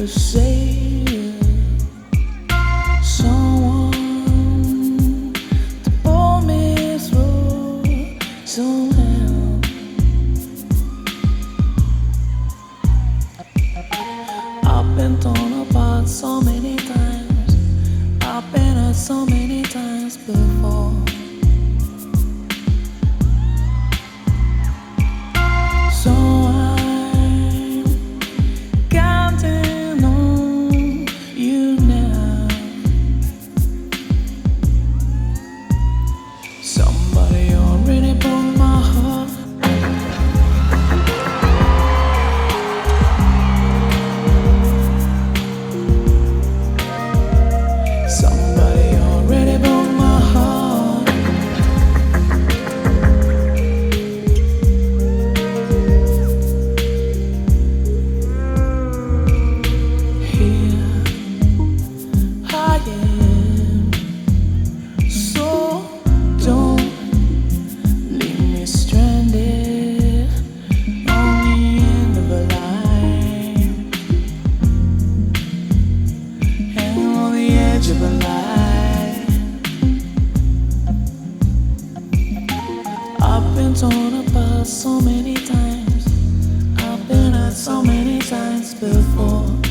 to save someone to pull me through somehow. I've been torn apart so many times. I've been hurt so many times before. So I'm counting on you now. Somebody already broke my heart. Somebody already broke my heart. Here I am, so don't leave me stranded on the end of a line, hanging on the edge of a lie. I've been torn apart so many times. I've been hurt so many times before.